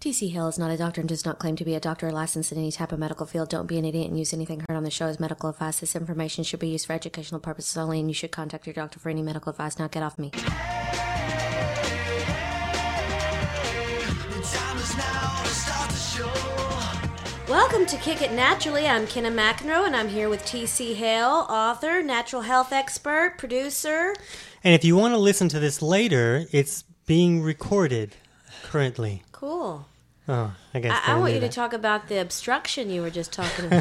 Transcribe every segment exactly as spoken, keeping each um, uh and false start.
T C Hale is not a doctor and does not claim to be a doctor or licensed in any type of medical field. Don't be an idiot and use anything heard on the show as medical advice. This information should be used for educational purposes only, and you should contact your doctor for any medical advice. Now get off me. Welcome to Kick It Naturally. I'm Kenna McEnroe, and I'm here with T C Hale, author, natural health expert, producer. And if you want to listen to this later, it's being recorded currently. Cool. Oh, I guess I, I want you that. to talk about the obstruction you were just talking about.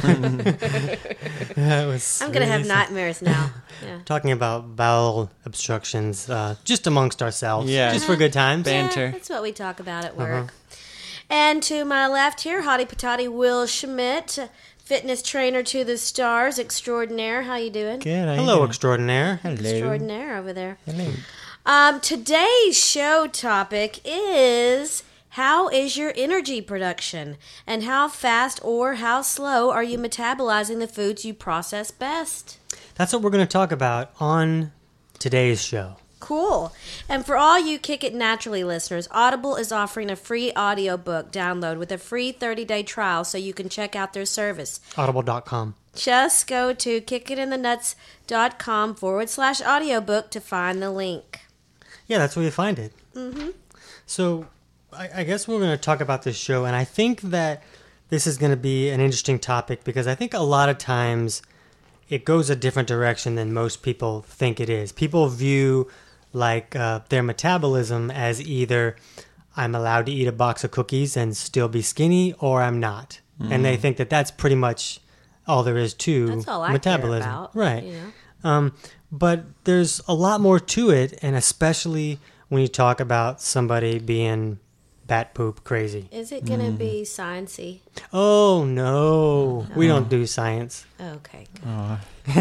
That was I'm going to really have nightmares now. Yeah. Talking about bowel obstructions, uh, just amongst ourselves. Yeah. Just for good times. Banter. Yeah, that's what we talk about at work. Uh-huh. And to my left here, Hottie Patati Will Schmidt, fitness trainer to the stars extraordinaire. How you doing? Good. Hello, extraordinaire. Hello. Extraordinaire over there. Hello. Um, today's show topic is, how is your energy production? And how fast or how slow are you metabolizing the foods you process best? That's what we're going to talk about on today's show. Cool. And for all you Kick It Naturally listeners, Audible is offering a free audiobook download with a free thirty-day trial so you can check out their service. Audible dot com. Just go to kickitinthenuts.com forward slash audiobook to find the link. Yeah, that's where you find it. Mm-hmm. So I, I guess we're going to talk about this show, and I think that this is going to be an interesting topic because I think a lot of times it goes a different direction than most people think it is. People view like uh, their metabolism as either I'm allowed to eat a box of cookies and still be skinny, or I'm not. Mm. And they think that that's pretty much all there is to that's all I metabolism. Care about, right. You know? Um, but there's a lot more to it, and especially when you talk about somebody being bat poop crazy. Is it going to mm. be sciencey? Oh, no. no. We don't do science. Okay. Oh.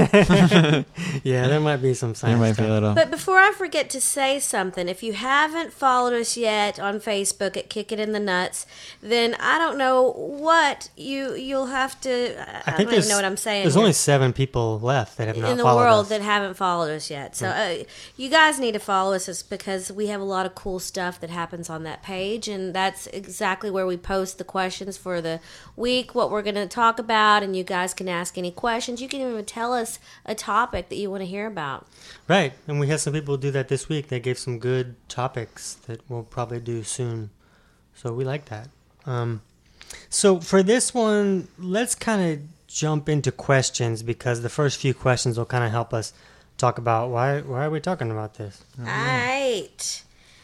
Yeah, there might be some science. There might stuff. be a little. But before I forget to say something, if you haven't followed us yet on Facebook at Kick It in the Nuts, then I don't know what you you'll have to. I, I think don't even know what I'm saying. There's here. only seven people left that have not in the followed world us. that haven't followed us yet. So uh, you guys need to follow us because we have a lot of cool stuff that happens on that page, and that's exactly where we post the questions for the week, what we're going to talk about, and you guys can ask any questions. You can even tell us a topic that you want to hear about. Right, and we had some people do that this week. They gave some good topics that we'll probably do soon. So we like that. Um, so for this one, let's kind of jump into questions because the first few questions will kind of help us talk about why why are we talking about this. All right.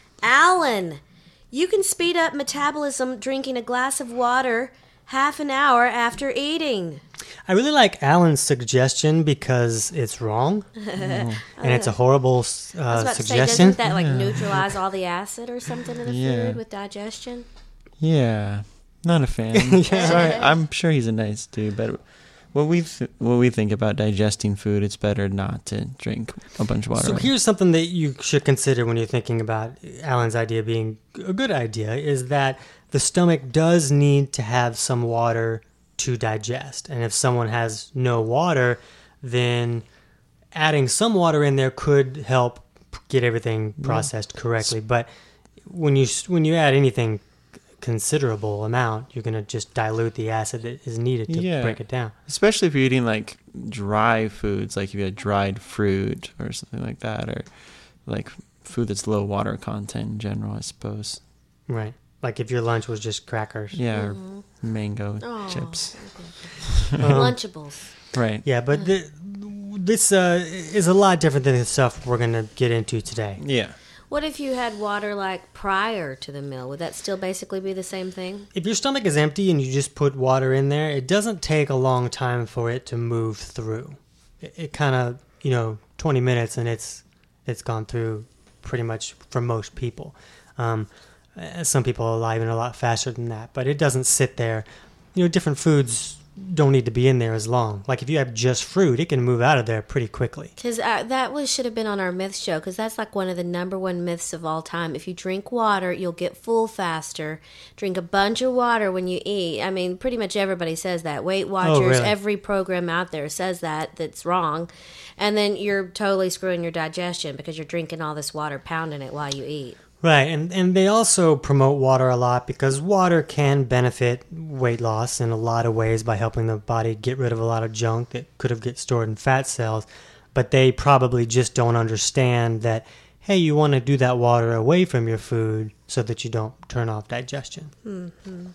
Alan, you can speed up metabolism drinking a glass of water half an hour after eating. I really like Alan's suggestion because it's wrong, oh. and it's a horrible uh, I was about suggestion. to say, doesn't that like neutralize all the acid or something in the yeah. food with digestion? Yeah, not a fan. yeah. Sorry, I'm sure he's a nice dude, but what we th- what we think about digesting food, it's better not to drink a bunch of water. So here's something that you should consider when you're thinking about Alan's idea being a good idea: is that the stomach does need to have some water to digest. And if someone has no water, then adding some water in there could help get everything processed yeah. correctly. But when you when you add anything considerable amount, you're going to just dilute the acid that is needed to yeah. break it down. Especially if you're eating like dry foods, like if you had dried fruit or something like that, or like food that's low water content in general, I suppose. Right. Like if your lunch was just crackers. Yeah, mm-hmm. or mango oh, chips. um, Lunchables. Right. Yeah, but the, this uh, is a lot different than the stuff we're going to get into today. Yeah. What if you had water like prior to the meal? Would that still basically be the same thing? If your stomach is empty and you just put water in there, it doesn't take a long time for it to move through. It, it kind of, you know, twenty minutes and it's it's gone through pretty much for most people. Um Some people are alive and a lot faster than that, but it doesn't sit there. You know, different foods don't need to be in there as long. Like if you have just fruit, it can move out of there pretty quickly. Because uh, that was should have been on our myth show, because that's like one of the number one myths of all time. If you drink water, you'll get full faster. Drink a bunch of water when you eat. I mean, pretty much everybody says that. Weight Watchers, oh, really? Every program out there says that. That's wrong. And then you're totally screwing your digestion because you're drinking all this water, pounding it while you eat. Right, and, and they also promote water a lot because water can benefit weight loss in a lot of ways by helping the body get rid of a lot of junk that could have get stored in fat cells. But they probably just don't understand that, hey, you want to do that water away from your food so that you don't turn off digestion. Mm-hmm.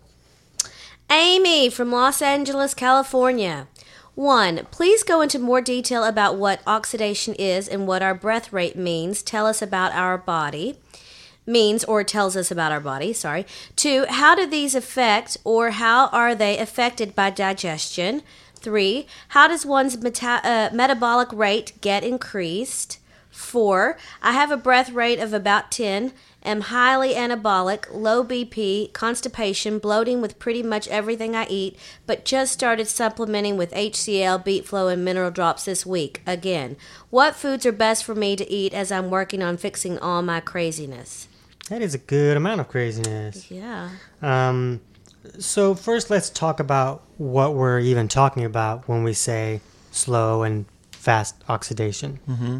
Amy from Los Angeles, California. One, please go into more detail about what oxidation is and what our breath rate means. Tell us about our body. Means or tells us about our body, sorry. Two, how do these affect or how are they affected by digestion? Three, how does one's meta- uh, metabolic rate get increased? Four, I have a breath rate of about ten, am highly anabolic, low B P, constipation, bloating with pretty much everything I eat, but just started supplementing with H C L, Beet Flow, and mineral drops this week. Again, what foods are best for me to eat as I'm working on fixing all my craziness? That is a good amount of craziness. Yeah. Um, so first let's talk about what we're even talking about when we say slow and fast oxidation. Mm-hmm.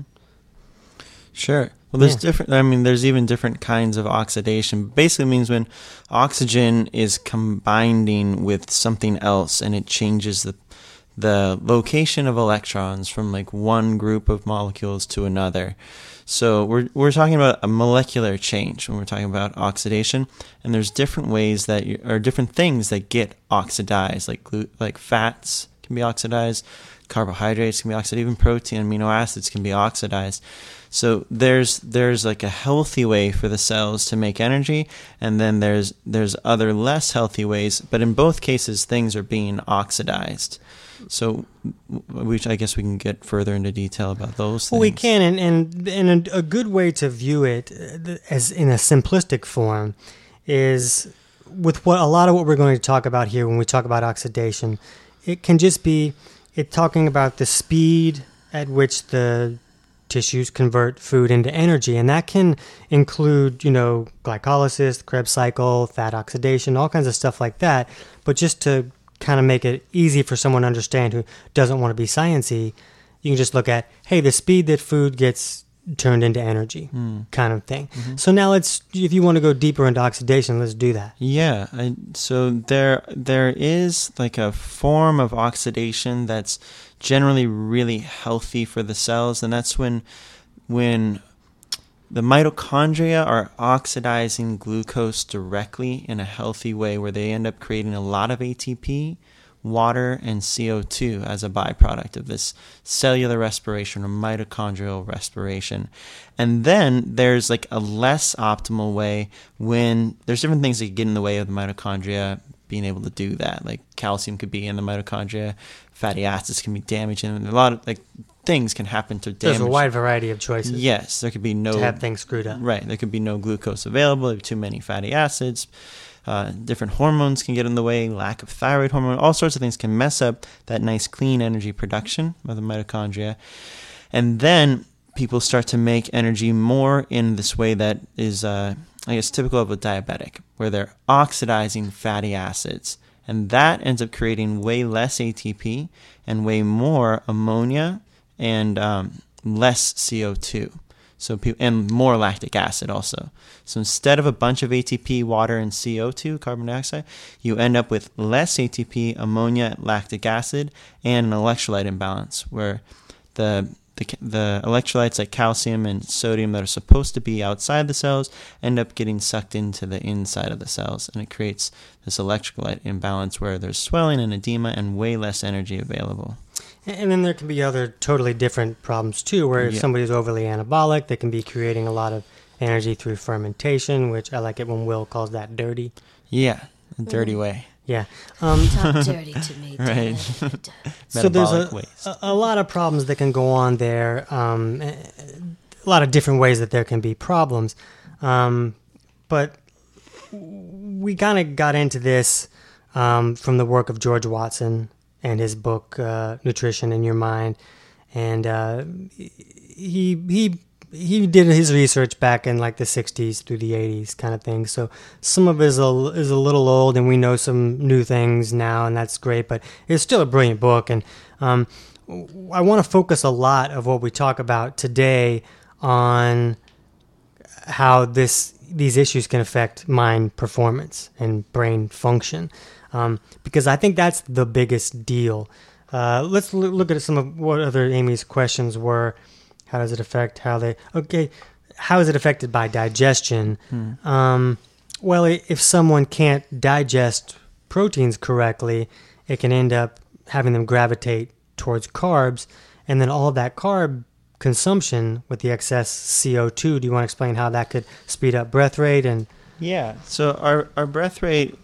Sure. Well, there's Yeah. different, I mean, there's even different kinds of oxidation. Basically means when oxygen is combining with something else and it changes the the location of electrons from like one group of molecules to another. So we're we're talking about a molecular change when we're talking about oxidation, and there's different ways that you, or different things that get oxidized, like glu- like fats can be oxidized, carbohydrates can be oxidized, even protein, amino acids can be oxidized. So there's there's like a healthy way for the cells to make energy, and then there's there's other less healthy ways, but in both cases things are being oxidized. So we, I guess we can get further into detail about those things. Well, we can, and, and, and a, a good way to view it uh, as in a simplistic form is with what a lot of what we're going to talk about here when we talk about oxidation. It can just be it talking about the speed at which the tissues convert food into energy, and that can include, you know, glycolysis, Krebs cycle, fat oxidation, all kinds of stuff like that. But just to kind of make it easy for someone to understand who doesn't want to be sciencey, you can just look at, hey, the speed that food gets turned into energy mm. kind of thing. Mm-hmm. So now let's, if you want to go deeper into oxidation, let's do that. Yeah. I, so there, there is like a form of oxidation that's generally really healthy for the cells, and that's when, when the mitochondria are oxidizing glucose directly in a healthy way where they end up creating a lot of A T P, water, and C O two as a byproduct of this cellular respiration or mitochondrial respiration. And then there's like a less optimal way when there's different things that get in the way of the mitochondria being able to do that. Like calcium could be in the mitochondria, fatty acids can be damaging, and a lot of like things can happen to damage. There's a wide variety of choices. Yes, there could be no... to have things screwed up. Right, there could be no glucose available, too many fatty acids, uh, different hormones can get in the way, lack of thyroid hormone, all sorts of things can mess up that nice clean energy production of the mitochondria. And then people start to make energy more in this way that is, uh, I guess, typical of a diabetic, where they're oxidizing fatty acids. And that ends up creating way less A T P and way more ammonia and um, less C O two, so pe- and more lactic acid also. So instead of a bunch of A T P, water, and C O two, carbon dioxide, you end up with less A T P, ammonia, lactic acid, and an electrolyte imbalance where the the, the electrolytes like calcium and sodium that are supposed to be outside the cells end up getting sucked into the inside of the cells, and it creates this electrolyte imbalance where there's swelling and edema and way less energy available. And then there can be other totally different problems too, where if yeah. somebody's overly anabolic, they can be creating a lot of energy through fermentation, which I like it when Will calls that dirty. Yeah, a dirty mm. way. Yeah. Um, Talk dirty to me. Right. So there's a, a, a lot of problems that can go on there, um, a lot of different ways that there can be problems. Um, but we kind of got into this um, from the work of George Watson and his book, uh, Nutrition in Your Mind. And uh, he he he did his research back in like the sixties through the eighties kind of thing. So some of it is a, is a little old, and we know some new things now, and that's great. But it's still a brilliant book. And um, I want to focus a lot of what we talk about today on how this these issues can affect mind performance and brain function, um, because I think that's the biggest deal. Uh, let's l- look at some of what other Amy's questions were. How does it affect how they? Okay, how is it affected by digestion? Hmm. Um, well, if someone can't digest proteins correctly, it can end up having them gravitate towards carbs, and then all of that carb consumption with the excess C O two. Do you want to explain how that could speed up breath rate? And yeah, so our our breath rate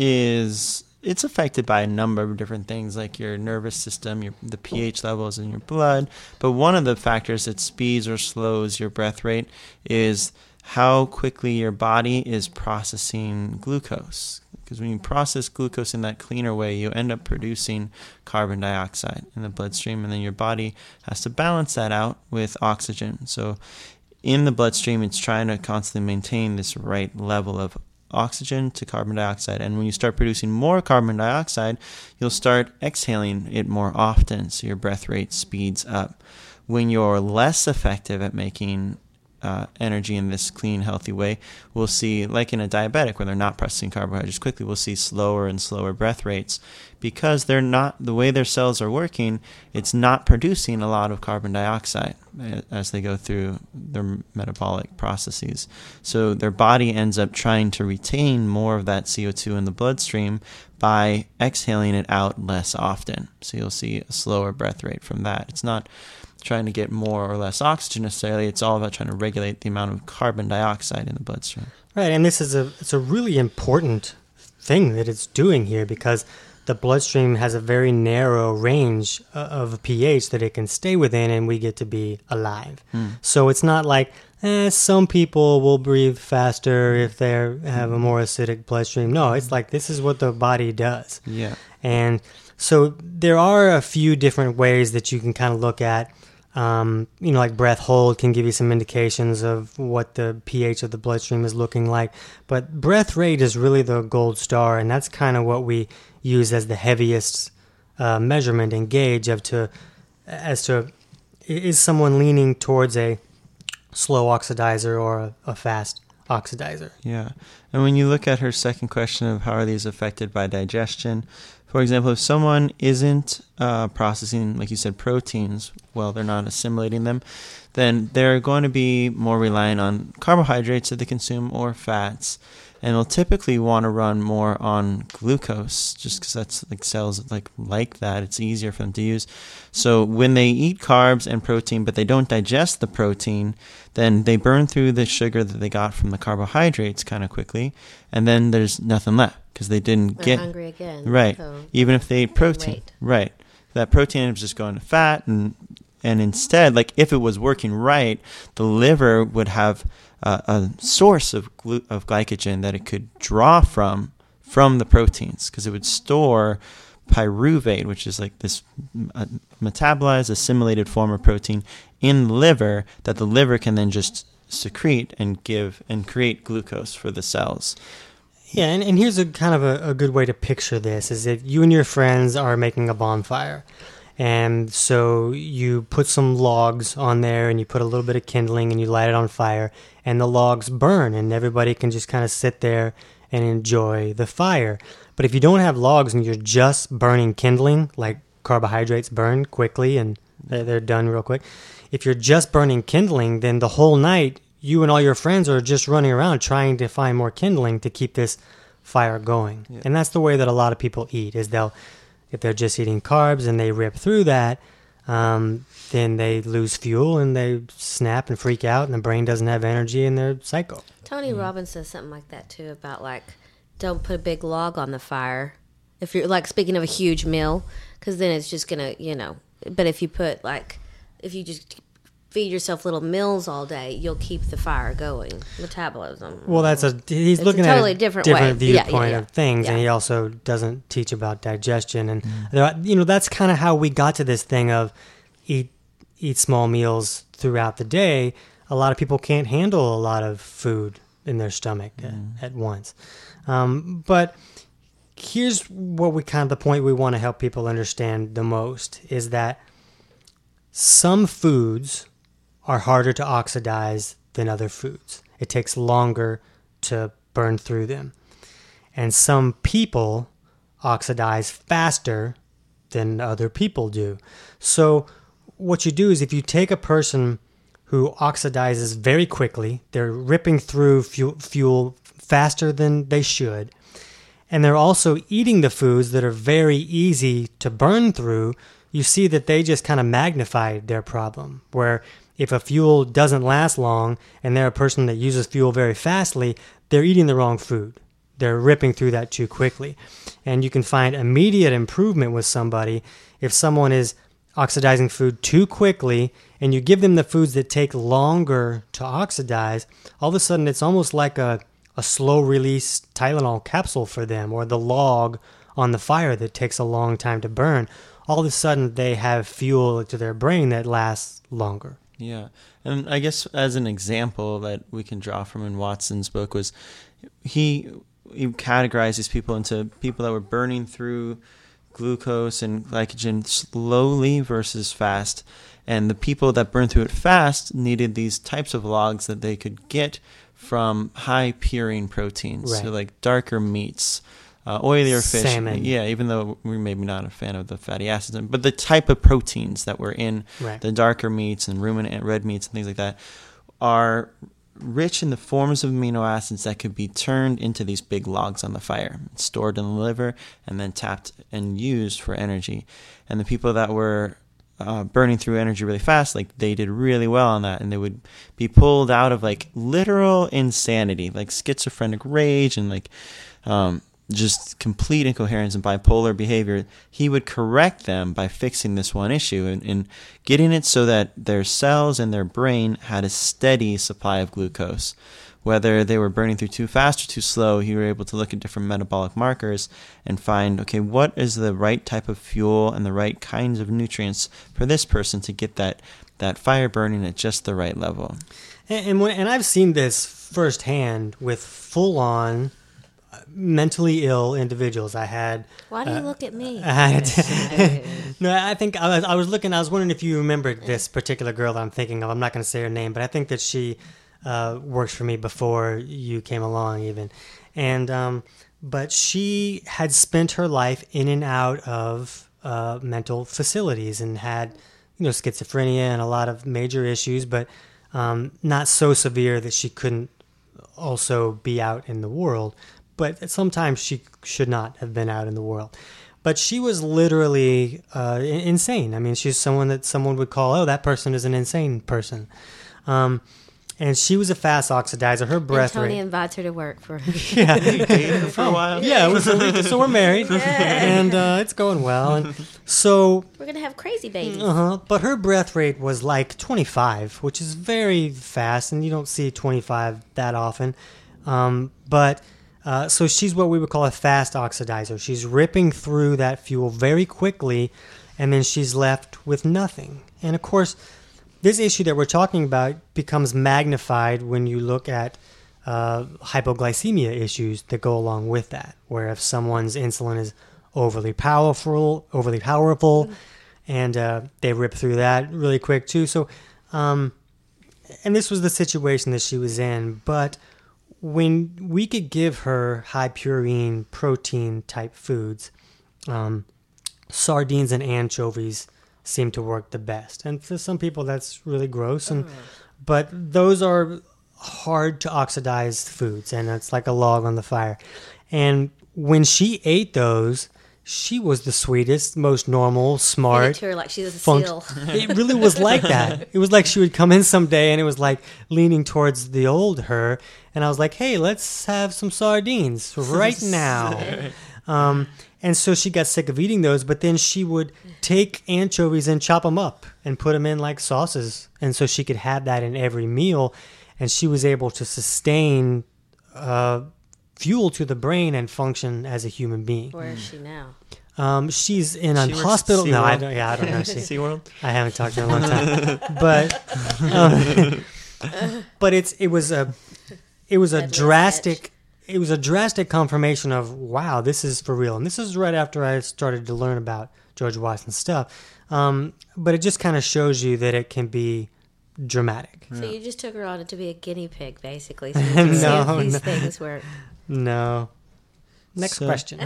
is it's affected by a number of different things, like your nervous system, your the pH levels in your blood. But one of the factors that speeds or slows your breath rate is how quickly your body is processing glucose. Because when you process glucose in that cleaner way, you end up producing carbon dioxide in the bloodstream, and then your body has to balance that out with oxygen. So in the bloodstream, it's trying to constantly maintain this right level of oxygen to carbon dioxide. And when you start producing more carbon dioxide, you'll start exhaling it more often, so your breath rate speeds up. When you're less effective at making Uh, energy in this clean, healthy way, we'll see, like in a diabetic, where they're not processing carbohydrates quickly, we'll see slower and slower breath rates because they're not, the way their cells are working, it's not producing a lot of carbon dioxide as they go through their metabolic processes. So their body ends up trying to retain more of that C O two in the bloodstream by exhaling it out less often. So you'll see a slower breath rate from that. It's not trying to get more or less oxygen necessarily. It's all about trying to regulate the amount of carbon dioxide in the bloodstream. Right, and this is a it's a really important thing that it's doing here, because the bloodstream has a very narrow range of pH that it can stay within, and we get to be alive. Mm. So it's not like eh, some people will breathe faster if they have a more acidic bloodstream. No, it's like this is what the body does. Yeah, and so there are a few different ways that you can kind of look at. Um, you know, like breath hold can give you some indications of what the pH of the bloodstream is looking like. But breath rate is really the gold star, and that's kind of what we use as the heaviest uh, measurement and gauge of to as to is someone leaning towards a slow oxidizer or a, a fast oxidizer. Yeah, and when you look at her second question of how are these affected by digestion, for example, if someone isn't uh, processing, like you said, proteins, well, they're not assimilating them, then they're going to be more reliant on carbohydrates that they consume or fats. And they'll typically want to run more on glucose, just because that's like cells like like that. It's easier for them to use. So when they eat carbs and protein, but they don't digest the protein, then they burn through the sugar that they got from the carbohydrates kind of quickly, and then there's nothing left because they didn't They're get hungry again. Right. So even if they ate protein, weight. right? That protein ends up just going to fat, and and instead, like if it was working right, the liver would have Uh, a source of glu- of glycogen that it could draw from from the proteins, because it would store pyruvate, which is like this uh, metabolized, assimilated form of protein in the liver that the liver can then just secrete and give and create glucose for the cells. Yeah, and, and here's a kind of a, a good way to picture this, is if you and your friends are making a bonfire. And so you put some logs on there and you put a little bit of kindling and you light it on fire, and the logs burn and everybody can just kind of sit there and enjoy the fire. But if you don't have logs and you're just burning kindling, like carbohydrates burn quickly and they're done real quick. If you're just burning kindling, then the whole night you and all your friends are just running around trying to find more kindling to keep this fire going. Yeah. And that's the way that a lot of people eat, is they'll if they're just eating carbs and they rip through that, um, then they lose fuel and they snap and freak out, and the brain doesn't have energy in their cycle. Tony mm. Robbins says something like that too, about like, don't put a big log on the fire. If you're like speaking of a huge meal, because then it's just gonna, you know. But if you put like, if you just feed yourself little meals all day, you'll keep the fire going. Metabolism. Well, that's a he's it's looking a totally at a different, different way. viewpoint yeah, yeah, yeah. of things, yeah. and he also doesn't teach about digestion. And mm. you know, that's kind of how we got to this thing of eat eat small meals throughout the day. A lot of people can't handle a lot of food in their stomach mm. at, at once. Um, but here's what we kind of the point we want to help people understand the most is that some foods are harder to oxidize than other foods. it takes longer to burn through them. And some people oxidize faster than other people do. So what you do is if you take a person who oxidizes very quickly, they're ripping through fuel, fuel faster than they should, and they're also eating the foods that are very easy to burn through, you see that they just kind of magnified their problem. Where if a fuel doesn't last long and they're a person that uses fuel very fastly, they're eating the wrong food. They're ripping through that too quickly. And you can find immediate improvement with somebody if someone is oxidizing food too quickly and you give them the foods that take longer to oxidize. All of a sudden it's almost like a, a slow release Tylenol capsule for them, or the log on the fire that takes a long time to burn. All of a sudden they have fuel to their brain that lasts longer. Yeah. And I guess as an example that we can draw from in Watson's book was he, he categorized these people into people that were burning through glucose and glycogen slowly versus fast. And the people that burned through it fast needed these types of logs that they could get from high purine proteins. Right. So like darker meats, uh, oilier fish. Salmon. Yeah, even though we're maybe not a fan of the fatty acids, but the type of proteins that were in Right. the darker meats and ruminant red meats and things like that are rich in the forms of amino acids that could be turned into these big logs on the fire, stored in the liver, and then tapped and used for energy. And the people that were uh, burning through energy really fast, like they did really well on that, and they would be pulled out of like literal insanity, like schizophrenic rage and like um, just complete incoherence and bipolar behavior. He would correct them by fixing this one issue and, and getting it so that their cells and their brain had a steady supply of glucose. Whether they were burning through too fast or too slow, he were able to look at different metabolic markers and find, okay, what is the right type of fuel and the right kinds of nutrients for this person to get that, that fire burning at just the right level. And, and, when, and I've seen this firsthand with full-on mentally ill individuals. I had. Why do you uh, look at me? I had, no, I think I was, I was looking. I was wondering if you remembered this particular girl that I'm thinking of. I'm not going to say her name, but I think that she uh, works for me before you came along, even. And um, but she had spent her life in and out of uh, mental facilities and had, you know, schizophrenia and a lot of major issues, but um, not so severe that she couldn't also be out in the world. But sometimes she should not have been out in the world. But she was literally uh, insane. I mean, she's someone that someone would call, oh, that person is an insane person. Um, and she was a fast oxidizer. Her breath and Tony rate. invites her to work for Yeah, Dated her for a while. yeah. It was, so, we, so we're married, and uh, it's going well. And so, We're going to have crazy babies. uh-huh, but her breath rate was like twenty-five, which is very fast, and you don't see twenty-five that often. Um, but Uh, so she's what we would call a fast oxidizer. She's ripping through that fuel very quickly, and then she's left with nothing. And of course, this issue that we're talking about becomes magnified when you look at uh, hypoglycemia issues that go along with that, where if someone's insulin is overly powerful, overly powerful, and uh, they rip through that really quick too. So, um, and this was the situation that she was in, but when we could give her high purine protein type foods, um, sardines and anchovies seem to work the best. And for some people that's really gross, and but those are hard to oxidize foods, and it's like a log on the fire. And when she ate those, she was the sweetest, most normal, Give it smart. to her like she's a func- seal. It really was like that. It was like she would come in someday and it was like leaning towards the old her. And I was like, hey, let's have some sardines right now. Um, and so she got sick of eating those, but then she would take anchovies and chop them up and put them in like sauces. And so she could have that in every meal. And she was able to sustain uh, fuel to the brain and function as a human being. Where is she now? Um, she's in a She works at hospital. No, I SeaWorld. don't. Yeah, I don't know. She, SeaWorld? I haven't talked to her in a long time, but um, but it's it was a it was a Deadly drastic it was a drastic confirmation of wow, this is for real. And this is right after I started to learn about George Watson's stuff. Um, but it just kind of shows you that it can be dramatic. So Yeah. you just took her on to be a guinea pig, basically. So you can see No, if these no. things work. No. Next So- question.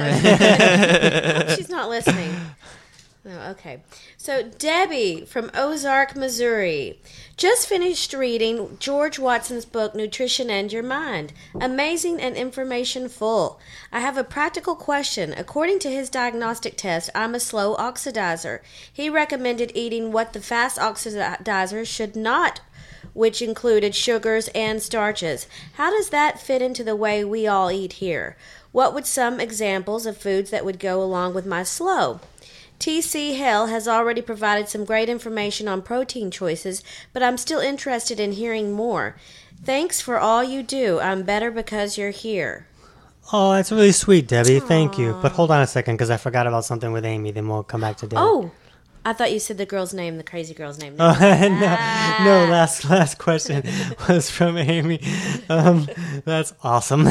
I hope she's not listening. No, okay. So Debbie from Ozark, Missouri, just finished reading George Watson's book Nutrition and Your Mind. Amazing and information full. I have a practical question. According to his diagnostic test, I'm a slow oxidizer. He recommended eating what the fast oxidizers should not, which included sugars and starches. How does that fit into the way we all eat here? What would some examples of foods that would go along with my slow? T C Hell has already provided some great information on protein choices, but I'm still interested in hearing more. Thanks for all you do. I'm better because you're here. Oh, that's really sweet, Debbie. Thank you. But hold on a second, because I forgot about something with Amy. Then we'll come back to Debbie. Oh, I thought you said the girl's name, the crazy girl's name. Oh, no, no, last last question was from Amy. Um, that's awesome.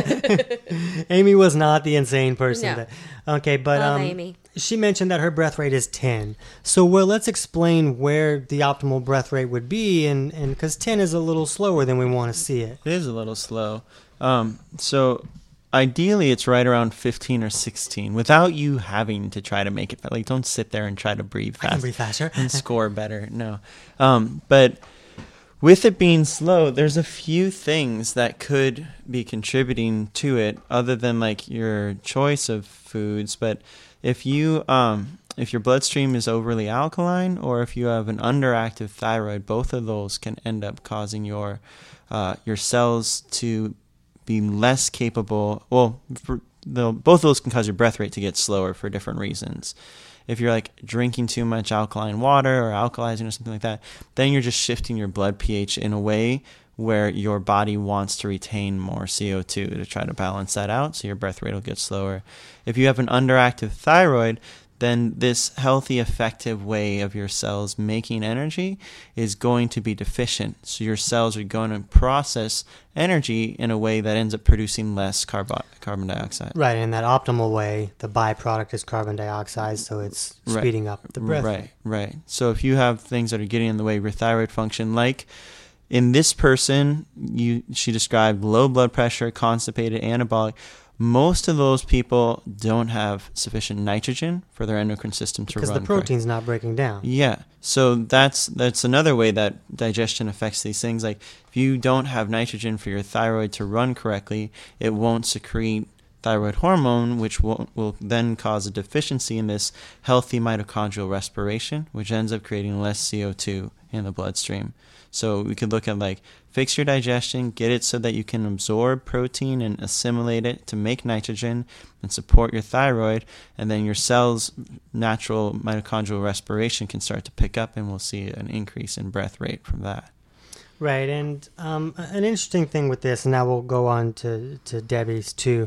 Amy was not the insane person. No. That, okay, but Love um, Amy. she mentioned that her breath rate is ten. So, well, let's explain where the optimal breath rate would be, and and because ten is a little slower than we want to see it. It is a little slow. Um, so ideally, it's right around fifteen or sixteen without you having to try to make it. Like, don't sit there and try to breathe I fast can breathe faster. and score better. No. Um, but with it being slow, there's a few things that could be contributing to it other than like your choice of foods. But if you um, if your bloodstream is overly alkaline or if you have an underactive thyroid, both of those can end up causing your uh, your cells to be less capable. Well, for the, both of those can cause your breath rate to get slower for different reasons. If you're like drinking too much alkaline water or alkalizing or something like that, then you're just shifting your blood pH in a way where your body wants to retain more C O two to try to balance that out, so your breath rate will get slower. If you have an underactive thyroid, then this healthy, effective way of your cells making energy is going to be deficient. So your cells are going to process energy in a way that ends up producing less carbo- carbon dioxide. Right, in that optimal way, the byproduct is carbon dioxide, so it's Right. speeding up the breath. Right, right. So if you have things that are getting in the way of your thyroid function, like in this person, you she described low blood pressure, constipated, anabolic. Most of those people don't have sufficient nitrogen for their endocrine system to Because run the protein's not breaking down. correctly. Yeah. So that's that's another way that digestion affects these things. Like if you don't have nitrogen for your thyroid to run correctly, it won't secrete thyroid hormone, which will, will then cause a deficiency in this healthy mitochondrial respiration, which ends up creating less C O two in the bloodstream. So we could look at like fix your digestion, get it so that you can absorb protein and assimilate it to make nitrogen and support your thyroid, and then your cells' natural mitochondrial respiration can start to pick up, and we'll see an increase in breath rate from that. Right, and um, an interesting thing with this, and now we'll go on to, to Debbie's too.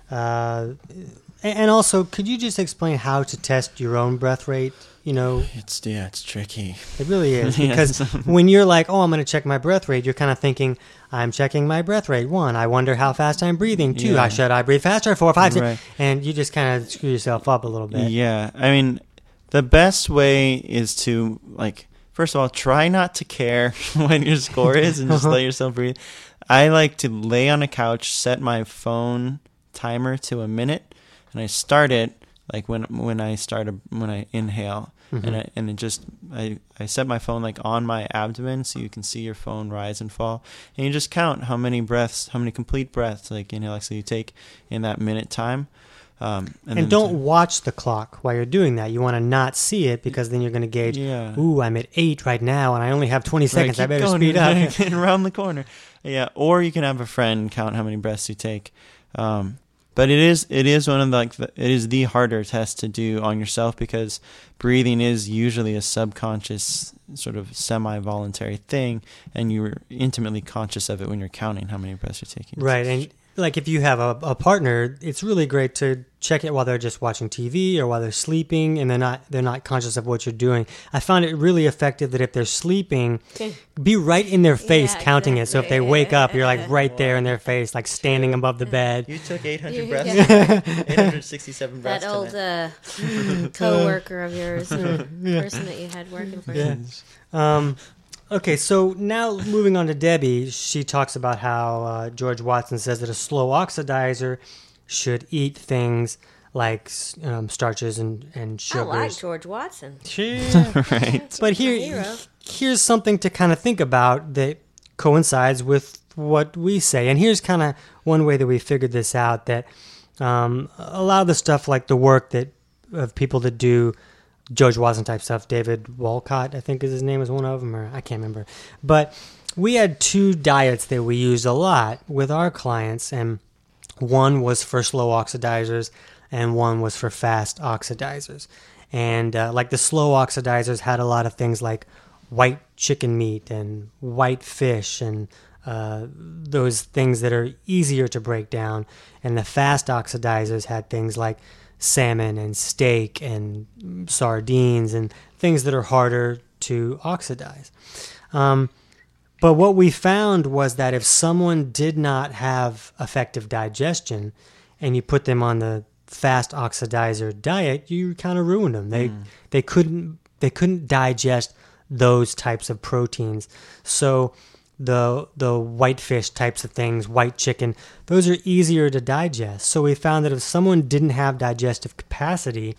Uh, and also, could you just explain how to test your own breath rate? You know, It's yeah, it's tricky. it really is. Yes. Because when you're like, oh, I'm going to check my breath rate, you're kind of thinking, I'm checking my breath rate. One, I wonder how fast I'm breathing. Two, Yeah. I should I breathe faster? Four, five, six. Right. And you just kind of screw yourself up a little bit. Yeah, I mean, the best way is to like, first of all, try not to care what your score is and just let yourself breathe. I like to lay on a couch, set my phone timer to a minute, and I start it like when when I start a, when I inhale, Mm-hmm. and I, and it just I I set my phone like on my abdomen so you can see your phone rise and fall, and you just count how many breaths, how many complete breaths, like inhale, exhale, you take in that minute time. Um, And, then don't to- watch the clock while you're doing that. You want to not see it because then you're going to gauge, Yeah. ooh, I'm at eight right now and I only have twenty seconds. Right, I keep better going, speed up. Get around the corner. Yeah, or you can have a friend count how many breaths you take. Um, but it is it is one of the, like the, it is the harder test to do on yourself because breathing is usually a subconscious sort of semi-voluntary thing, and you're intimately conscious of it when you're counting how many breaths you're taking. Right, and like if you have a, a partner, it's really great to check it while they're just watching T V or while they're sleeping, and they're not they're not conscious of what you're doing. I found it really effective that if they're sleeping, be right in their face Yeah, counting it. So if they exactly. wake up, you're like right there in their face, like standing above the bed. You took eight hundred Yeah. breaths, eight hundred sixty-seven breaths That old tonight. uh, co-worker of yours, or person that you had working for you. Yeah. Um, Okay, so now moving on to Debbie, she talks about how uh, George Watson says that a slow oxidizer should eat things like um, starches and, and sugars. I like George Watson. Right. But here, here's something to kind of think about that coincides with what we say. And here's kind of one way that we figured this out, that um, a lot of the stuff, like the work that of people that do George Watson type stuff, David Walcott, I think is his name, is one of them, or I can't remember. But we had two diets that we used a lot with our clients, and one was for slow oxidizers and one was for fast oxidizers. And uh, like the slow oxidizers had a lot of things like white chicken meat and white fish and uh, those things that are easier to break down. And the fast oxidizers had things like salmon and steak and sardines and things that are harder to oxidize. Um, but what we found was that if someone did not have effective digestion and you put them on the fast oxidizer diet, you kind of ruined them. They mm. they couldn't they couldn't digest those types of proteins. So the the whitefish types of things, white chicken, those are easier to digest. So we found that if someone didn't have digestive capacity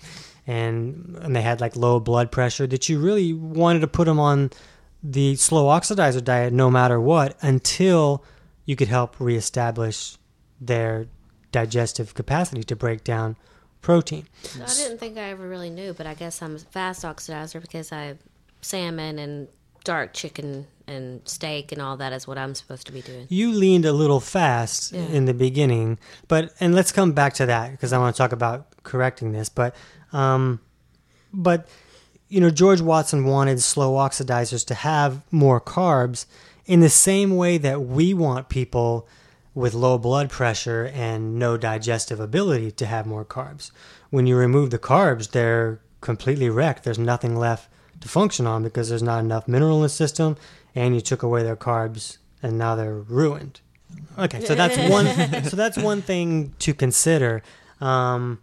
and and they had like low blood pressure, that you really wanted to put them on the slow oxidizer diet no matter what, until you could help reestablish their digestive capacity to break down protein. So I didn't think I ever really knew, but I guess I'm a fast oxidizer because I have salmon and dark chicken and steak and all that is what I'm supposed to be doing. You leaned a little fast yeah. in the beginning, but and let's come back to that because I want to talk about correcting this. But, um, but you know, George Watson wanted slow oxidizers to have more carbs in the same way that we want people with low blood pressure and no digestive ability to have more carbs. When you remove the carbs, they're completely wrecked. There's nothing left to function on because there's not enough mineral in the system, and you took away their carbs and now they're ruined. Okay, so that's one so that's one thing to consider. Um,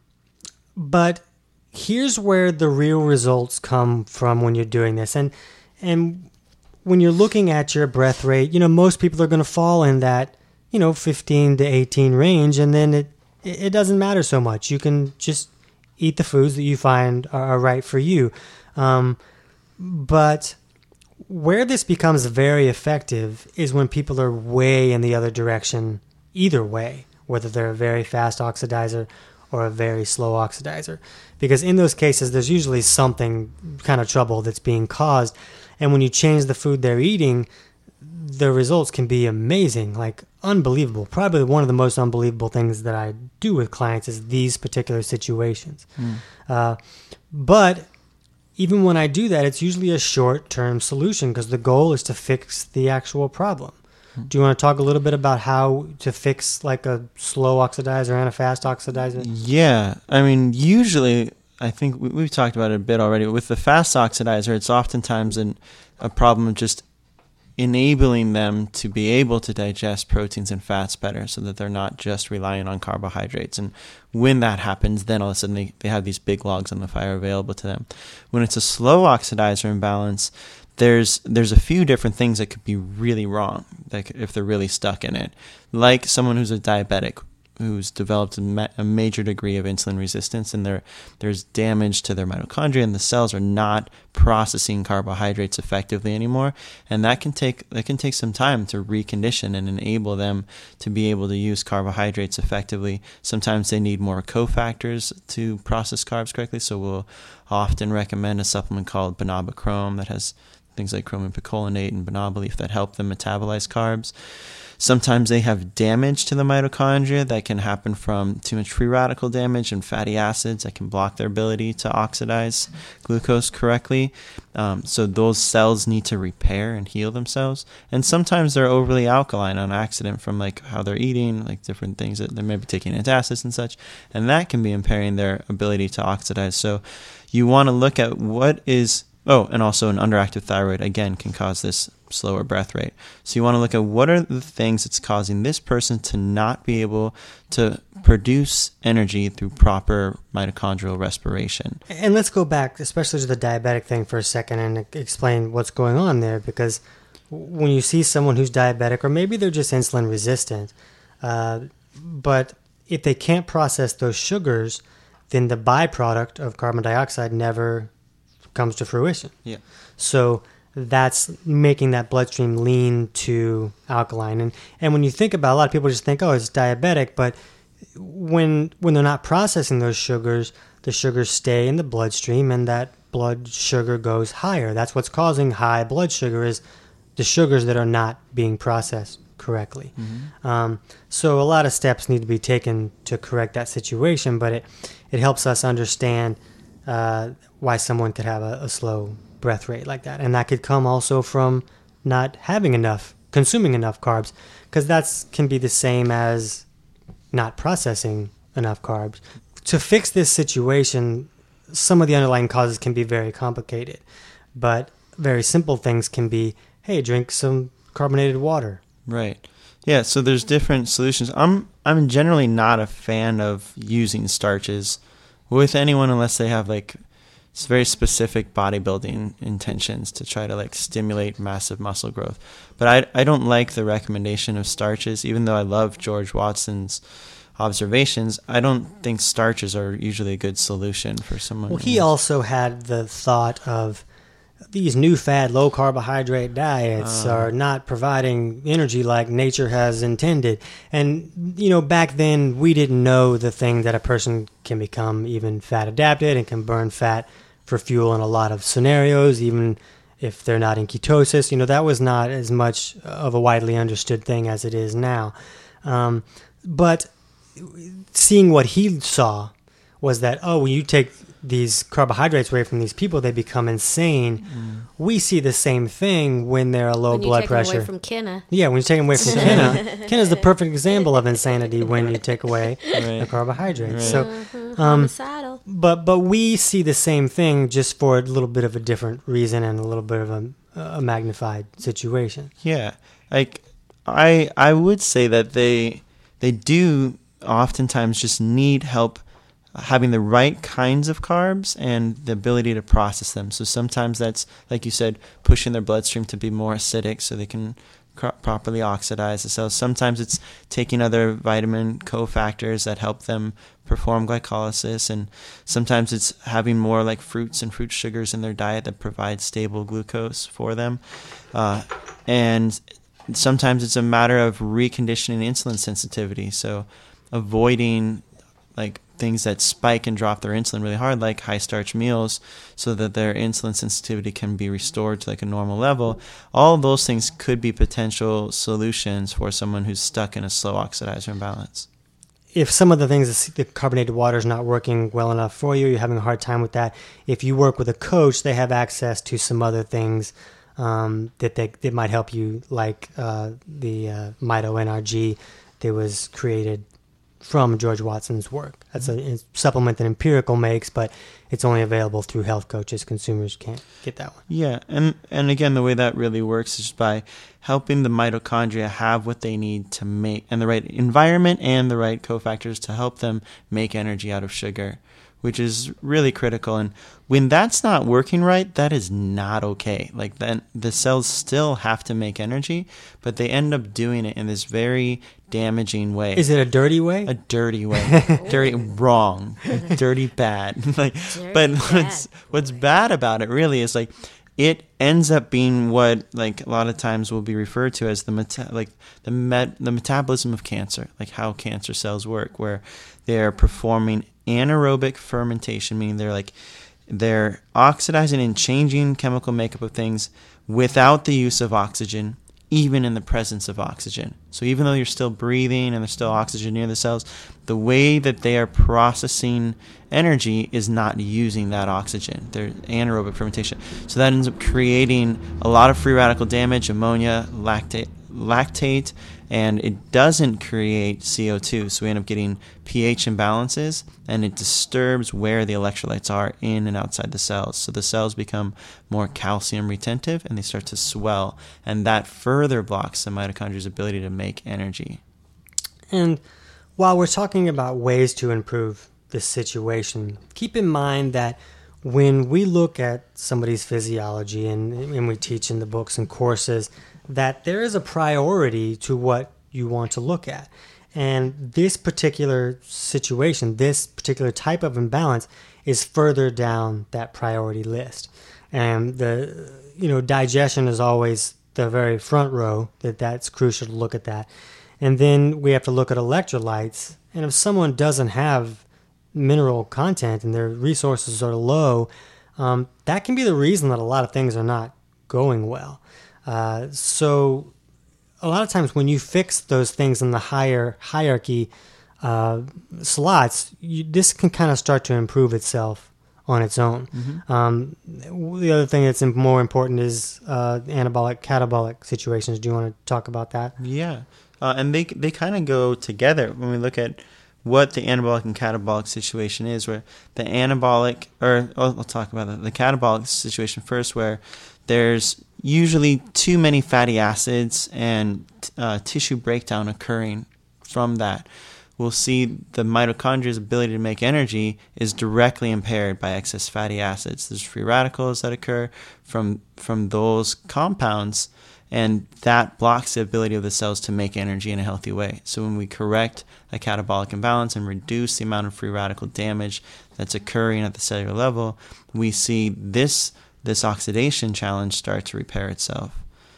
but here's where the real results come from when you're doing this. And and when you're looking at your breath rate, you know, most people are going to fall in that, you know, fifteen to eighteen range, and then it it doesn't matter so much. You can just eat the foods that you find are right for you. Um, but where this becomes very effective is when people are way in the other direction, either way, whether they're a very fast oxidizer or a very slow oxidizer. Because in those cases, there's usually something kind of trouble that's being caused. And when you change the food they're eating, the results can be amazing, like unbelievable. Probably one of the most unbelievable things that I do with clients is these particular situations. Mm. Uh, but even when I do that, it's usually a short-term solution because the goal is to fix the actual problem. Mm. Do you want to talk a little bit about how to fix like a slow oxidizer and a fast oxidizer? Yeah. I mean, usually, I think we, we've talked about it a bit already. With the fast oxidizer, it's oftentimes an, a problem of just enabling them to be able to digest proteins and fats better so that they're not just relying on carbohydrates. And when that happens, then all of a sudden they, they have these big logs on the fire available to them. When it's a slow oxidizer imbalance, there's there's a few different things that could be really wrong, like if they're really stuck in it. Like someone who's a diabetic who's developed a, ma- a major degree of insulin resistance, and there there's damage to their mitochondria, and the cells are not processing carbohydrates effectively anymore, and that can take that can take some time to recondition and enable them to be able to use carbohydrates effectively. Sometimes they need more cofactors to process carbs correctly, so we'll often recommend a supplement called Bonabichrome that has things like chromium picolinate and bonaboleaf that help them metabolize carbs. Sometimes they have damage to the mitochondria that can happen from too much free radical damage and fatty acids that can block their ability to oxidize glucose correctly. Um, so those cells need to repair and heal themselves. And sometimes they're overly alkaline on accident from like how they're eating, like different things that they may be taking antacids and such. And that can be impairing their ability to oxidize. So you want to look at what is... Oh, and also an underactive thyroid, again, can cause this slower breath rate. So you want to look at what are the things that's causing this person to not be able to produce energy through proper mitochondrial respiration. And let's go back, especially to the diabetic thing for a second, and explain what's going on there, because when you see someone who's diabetic, or maybe they're just insulin resistant, uh, but if they can't process those sugars, then the byproduct of carbon dioxide never comes to fruition. Yeah. So that's making that bloodstream lean to alkaline. And and when you think about it, a lot of people just think, oh, it's diabetic, but when when they're not processing those sugars, the sugars stay in the bloodstream and that blood sugar goes higher. That's what's causing high blood sugar, is the sugars that are not being processed correctly. Mm-hmm. Um, so a lot of steps need to be taken to correct that situation, but it, it helps us understand uh, why someone could have a, a slow breath rate like that. And that could come also from not having enough, consuming enough carbs, because that can be the same as not processing enough carbs. To fix this situation, some of the underlying causes can be very complicated, but very simple things can be, hey, drink some carbonated water. Right. Yeah, so there's different solutions. I'm I'm generally not a fan of using starches with anyone unless they have like very specific bodybuilding intentions to try to like stimulate massive muscle growth. But I I don't like the recommendation of starches, even though I love George Watson's observations. I don't think starches are usually a good solution for someone. Well, he also had the thought of these new fad low carbohydrate diets uh, are not providing energy like nature has intended. And, you know, back then we didn't know the thing that a person can become even fat adapted and can burn fat for fuel in a lot of scenarios, even if they're not in ketosis. You know, that was not as much of a widely understood thing as it is now. Um, but seeing what he saw was that, oh, when you take these carbohydrates away from these people, they become insane. Mm. We see the same thing when they're a low when blood take pressure. Them away from Kenna. Yeah, when you take them away from Kenna, Kenna's the perfect example of insanity when you take away right. the carbohydrates. Right. So, mm-hmm. um, homicidal. But but we see the same thing just for a little bit of a different reason and a little bit of a, a magnified situation. Yeah, like I I would say that they they do oftentimes just need help having the right kinds of carbs and the ability to process them. So sometimes that's, like you said, pushing their bloodstream to be more acidic so they can cr- properly oxidize the cells. Sometimes it's taking other vitamin cofactors that help them perform glycolysis. And sometimes it's having more like fruits and fruit sugars in their diet that provide stable glucose for them. Uh, and sometimes it's a matter of reconditioning insulin sensitivity. So avoiding like things that spike and drop their insulin really hard, like high starch meals, so that their insulin sensitivity can be restored to like a normal level. All of those things could be potential solutions for someone who's stuck in a slow oxidizer imbalance. If some of the things, the carbonated water is not working well enough for you, you're having a hard time with that, if you work with a coach, they have access to some other things um, that they that might help you, like uh, the uh, Mito N R G that was created from George Watson's work. That's a, a supplement that Empirical makes, but it's only available through health coaches. Consumers can't get that one. Yeah, and, and again, the way that really works is by helping the mitochondria have what they need to make, and the right environment and the right cofactors to help them make energy out of sugar, which is really critical. And when that's not working right, that is not okay. Like then the cells still have to make energy, but they end up doing it in this very damaging way. Is it a dirty way? A dirty way. Dirty, wrong. Dirty, bad. Like, dirty, but bad. what's what's bad about it really is like it ends up being what like a lot of times will be referred to as the meta- like the met- the metabolism of cancer, like how cancer cells work, where they're performing anaerobic fermentation, meaning they're like they're oxidizing and changing chemical makeup of things without the use of oxygen, even in the presence of oxygen. So even though you're still breathing and there's still oxygen near the cells, the way that they are processing energy is not using that oxygen. They're anaerobic fermentation. So that ends up creating a lot of free radical damage, ammonia, lactate, lactate, and it doesn't create C O two. So we end up getting pH imbalances, and it disturbs where the electrolytes are in and outside the cells. So the cells become more calcium retentive and they start to swell, and that further blocks the mitochondria's ability to make energy. And while we're talking about ways to improve this situation, keep in mind that when we look at somebody's physiology, and, and we teach in the books and courses that there is a priority to what you want to look at. And this particular situation, this particular type of imbalance is further down that priority list. And the, you know, digestion is always the very front row, that that's crucial to look at that. And then we have to look at electrolytes. And if someone doesn't have mineral content and their resources are low, um, that can be the reason that a lot of things are not going well. Uh, so a lot of times when you fix those things in the higher hierarchy uh, slots, you, this can kind of start to improve itself on its own. Mm-hmm. Um, the other thing that's more important is uh, anabolic, catabolic situations. Do you want to talk about that? Yeah, uh, and they they kind of go together when we look at what the anabolic and catabolic situation is, where the anabolic, or oh, I'll talk about the, the catabolic situation first, where there's usually too many fatty acids and uh, tissue breakdown occurring from that. We'll see the mitochondria's ability to make energy is directly impaired by excess fatty acids. There's free radicals that occur from from those compounds, and that blocks the ability of the cells to make energy in a healthy way. So when we correct a catabolic imbalance and reduce the amount of free radical damage that's occurring at the cellular level, we see this this oxidation challenge start to repair itself.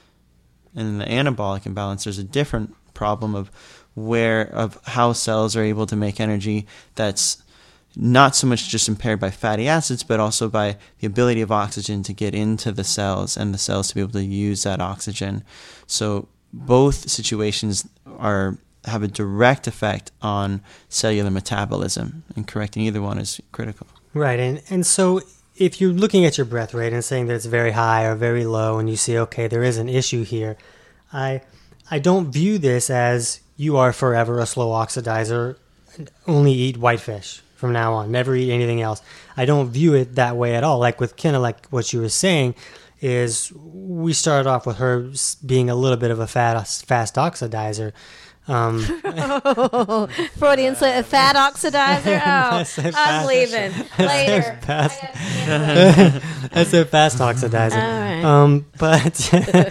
And in the anabolic imbalance, there's a different problem of where of how cells are able to make energy that's not so much just impaired by fatty acids, but also by the ability of oxygen to get into the cells and the cells to be able to use that oxygen. So both situations are have a direct effect on cellular metabolism, and correcting either one is critical. Right, and, and so if you're looking at your breath rate and saying that it's very high or very low, and you see, okay, there is an issue here, I I don't view this as you are forever a slow oxidizer, only eat whitefish from now on, never eat anything else. I don't view it that way at all. Like with kind of like what you were saying, is we started off with her being a little bit of a fast, fast oxidizer. Um, oh, Freudian slip, a fat oxidizer. Oh, I'm leaving later. Fast. I said fast oxidizer. All right. Um, but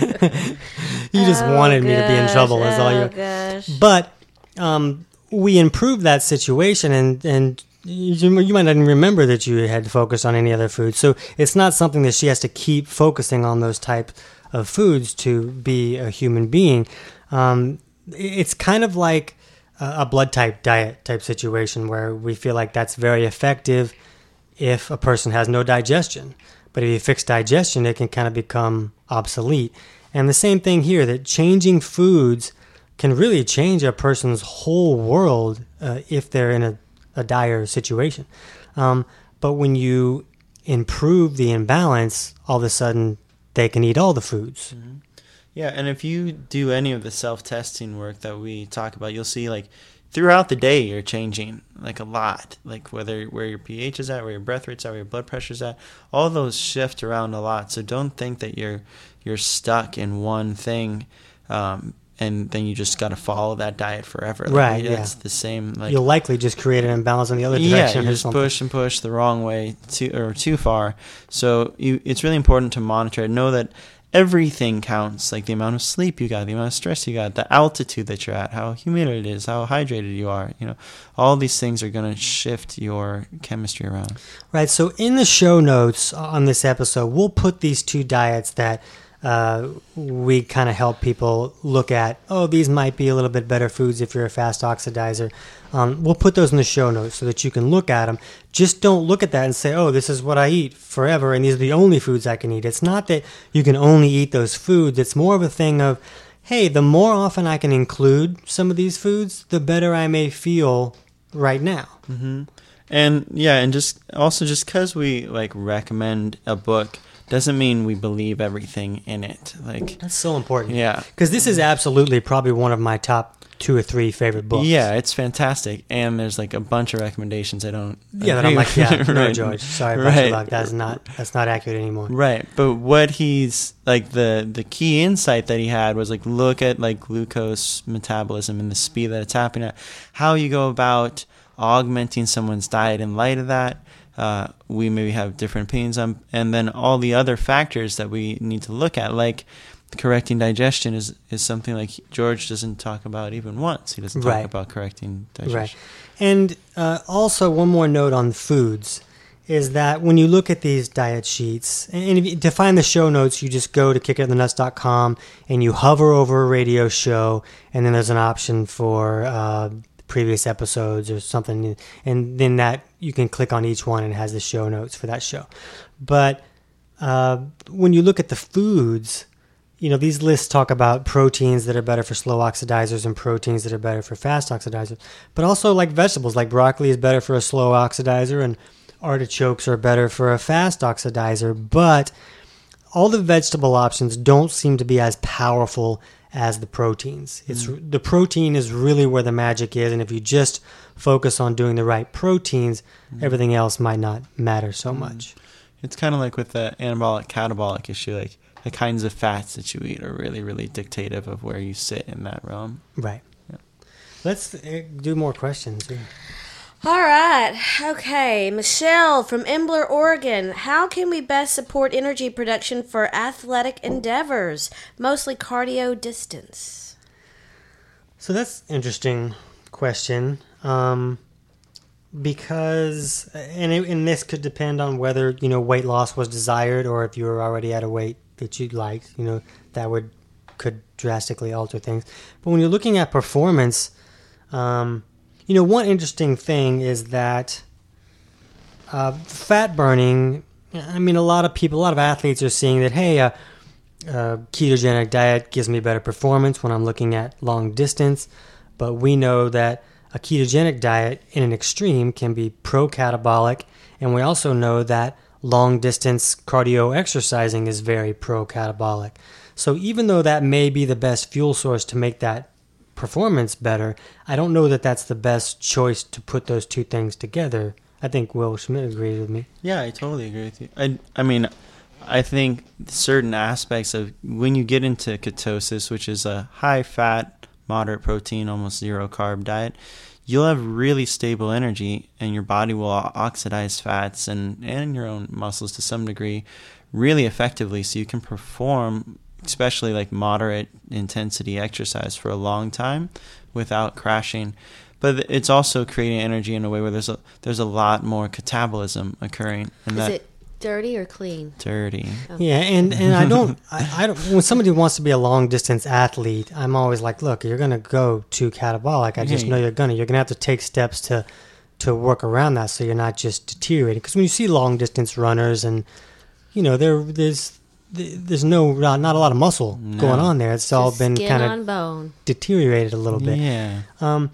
you just oh, wanted gosh. me to be in trouble. Is all oh, you. Gosh. But um, we improved that situation, and and you, you might not even remember that you had focused on any other food. So it's not something that she has to keep focusing on those type of foods to be a human being. Um, It's kind of like a blood type diet type situation where we feel like that's very effective if a person has no digestion. But if you fix digestion, it can kind of become obsolete. And the same thing here, that changing foods can really change a person's whole world uh, if they're in a, a dire situation. Um, but when you improve the imbalance, all of a sudden they can eat all the foods. Mm-hmm. Yeah, and if you do any of the self-testing work that we talk about, you'll see like throughout the day you're changing like a lot, like whether where your pH is at, where your breath rate's at, where your blood pressure's at, all those shift around a lot. So don't think that you're you're stuck in one thing, um, and then you just got to follow that diet forever. Like, right. It's yeah. the same. Like, you'll likely just create an imbalance in the other direction. Yeah, you or just something. push and push the wrong way too or too far. So you, it's really important to monitor it. Know that everything counts, like the amount of sleep you got, the amount of stress you got, the altitude that you're at, how humid it is, how hydrated you are. You know, all these things are going to shift your chemistry around. Right. So in the show notes on this episode, we'll put these two diets that uh, we kind of help people look at. Oh, these might be a little bit better foods if you're a fast oxidizer. Um, we'll put those in the show notes so that you can look at them. Just don't look at that and say, oh, this is what I eat forever, and these are the only foods I can eat. It's not that you can only eat those foods. It's more of a thing of, hey, the more often I can include some of these foods, the better I may feel right now. Mm-hmm. And yeah, and just also just because we like recommend a book doesn't mean we believe everything in it. Like that's so important. Yeah, because this is absolutely probably one of my top two or three favorite books. Yeah, it's fantastic, and there's like a bunch of recommendations I don't. Yeah, that I'm like, yeah, right. no, George, sorry about right. your luck. That's not that's not accurate anymore. Right, but what he's like the the key insight that he had was like look at like glucose metabolism and the speed that it's happening at, how you go about augmenting someone's diet in light of that. Uh, we maybe have different opinions on, and then all the other factors that we need to look at, like correcting digestion is, is something like George doesn't talk about even once. He doesn't talk Right. about correcting digestion. Right. And uh, also, one more note on foods is that when you look at these diet sheets, and if you, to find the show notes, you just go to kick it in the nuts dot com and you hover over a radio show, and then there's an option for uh, previous episodes or something, and then that you can click on each one and it has the show notes for that show. But uh, when you look at the foods, you know, these lists talk about proteins that are better for slow oxidizers and proteins that are better for fast oxidizers, but also like vegetables, like broccoli is better for a slow oxidizer and artichokes are better for a fast oxidizer, but all the vegetable options don't seem to be as powerful as the proteins. It's mm. the protein is really where the magic is, and if you just focus on doing the right proteins, mm. everything else might not matter so mm. much. It's kind of like with the anabolic catabolic issue, like the kinds of fats that you eat are really, really dictative of where you sit in that realm. Right. Yeah. Let's uh, do more questions. Yeah. All right. Okay. Michelle from Embler, Oregon. How can we best support energy production for athletic endeavors, mostly cardio distance? So that's an interesting question. Um, because, and, it, and this could depend on whether, you know, weight loss was desired or if you were already at a weight that you liked, you know, that would, could drastically alter things. But when you're looking at performance, um, you know, one interesting thing is that uh, fat burning, I mean, a lot of people, a lot of athletes are seeing that, hey, a, a ketogenic diet gives me better performance when I'm looking at long distance. But we know that a ketogenic diet in an extreme can be pro-catabolic. And we also know that long distance cardio exercising is very pro-catabolic. So even though that may be the best fuel source to make that performance better, I don't know that that's the best choice to put those two things together. I think Will Schmidt agrees with me. Yeah, I totally agree with you. I, I mean, I think certain aspects of when you get into ketosis, which is a high fat, moderate protein, almost zero carb diet, you'll have really stable energy and your body will oxidize fats and, and your own muscles to some degree really effectively, so you can perform especially like moderate intensity exercise for a long time without crashing. But it's also creating energy in a way where there's a there's a lot more catabolism occurring. And Is that it dirty or clean? Dirty. Oh. Yeah, and, and I don't I, I don't when somebody wants to be a long distance athlete, I'm always like, look, you're gonna go to catabolic. I just Yeah. know you're gonna you're gonna have to take steps to to work around that so you're not just deteriorating. Because when you see long distance runners and you know there there's there's no not, not a lot of muscle No. going on there. It's all Just been skin kind on of bone. deteriorated a little bit. Yeah. Um,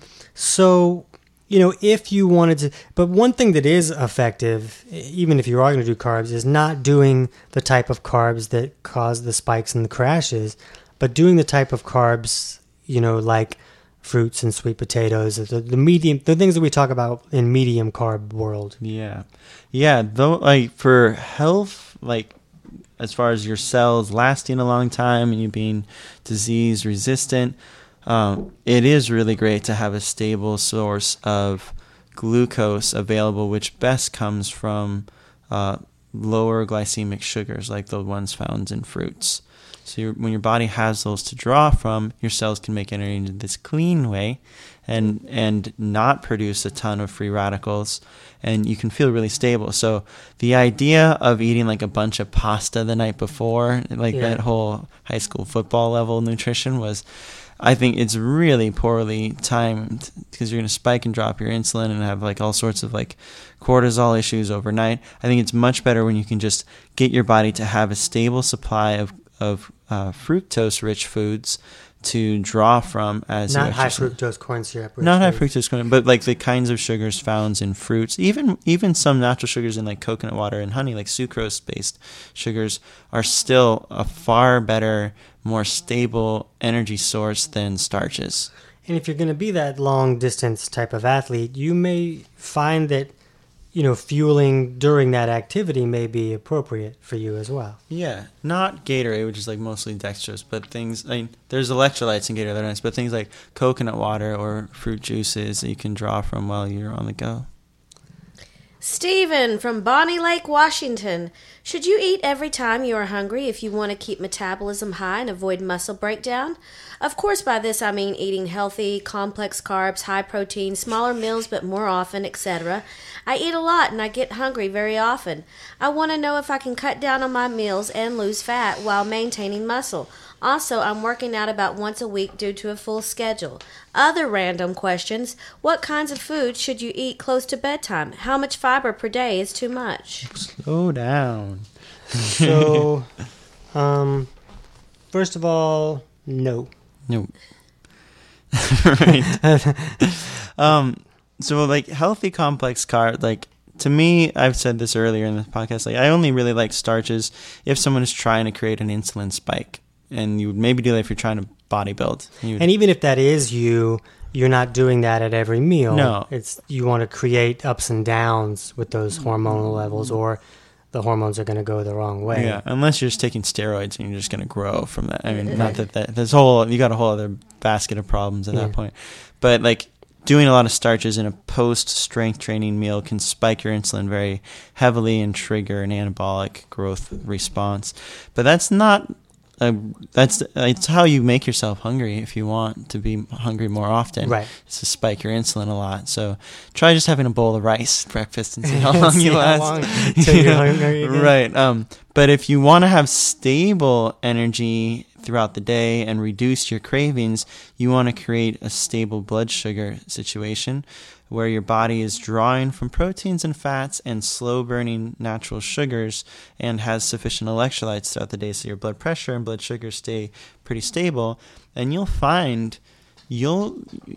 so, you know, if you wanted to, but one thing that is effective, even if you are going to do carbs, is not doing the type of carbs that cause the spikes and the crashes, but doing the type of carbs, you know, like fruits and sweet potatoes, the, the medium, the things that we talk about in medium carb world. Yeah. Yeah. Though, like for health, like as far as your cells lasting a long time and you being disease resistant, um, it is really great to have a stable source of glucose available, which best comes from uh, lower glycemic sugars like the ones found in fruits. So your, when your body has those to draw from, your cells can make energy in this clean way and and not produce a ton of free radicals, and you can feel really stable. So the idea of eating like a bunch of pasta the night before, like Yeah. that whole high school football level nutrition was, I think it's really poorly timed because you're going to spike and drop your insulin and have like all sorts of like cortisol issues overnight. I think it's much better when you can just get your body to have a stable supply of of uh, fructose-rich foods to draw from as you Not high exercise. fructose corn syrup. Not high foods. fructose corn, but like the kinds of sugars found in fruits, even even some natural sugars in like coconut water and honey, like sucrose-based sugars, are still a far better, more stable energy source than starches. And if you're going to be that long distance type of athlete, you may find that, you know, fueling during that activity may be appropriate for you as well. Yeah, not Gatorade, which is like mostly dextrose, but things, I mean, there's electrolytes in Gatorade that are nice, but things like coconut water or fruit juices that you can draw from while you're on the go. Stephen from Bonnie Lake, Washington. Should you eat every time you are hungry if you want to keep metabolism high and avoid muscle breakdown? Of course, by this I mean eating healthy, complex carbs, high protein, smaller meals but more often, et cetera. I eat a lot and I get hungry very often. I want to know if I can cut down on my meals and lose fat while maintaining muscle. Also, I'm working out about once a week due to a full schedule. Other random questions. What kinds of food should you eat close to bedtime? How much fiber per day is too much? Slow down. So, um, first of all, no. No. Right. um, so, like, healthy complex carb, like, to me, I've said this earlier in the podcast, like, I only really like starches if someone is trying to create an insulin spike. And you would maybe do that if you're trying to bodybuild. And even if that is you, you're not doing that at every meal. No. It's you want to create ups and downs with those hormonal levels, or the hormones are going to go the wrong way. Yeah, unless you're just taking steroids and you're just going to grow from that. I mean, not that, that there's whole you got a whole other basket of problems at yeah. that point. But like doing a lot of starches in a post-strength training meal can spike your insulin very heavily and trigger an anabolic growth response. But that's not Uh, that's it's how you make yourself hungry if you want to be hungry more often. Right. It's to spike your insulin a lot. So try just having a bowl of rice at breakfast and see how long see you how last. long until you're hungry again. Right. Um, but if you want to have stable energy throughout the day and reduce your cravings, you want to create a stable blood sugar situation where your body is drawing from proteins and fats and slow-burning natural sugars and has sufficient electrolytes throughout the day so your blood pressure and blood sugar stay pretty stable. And you'll find you'll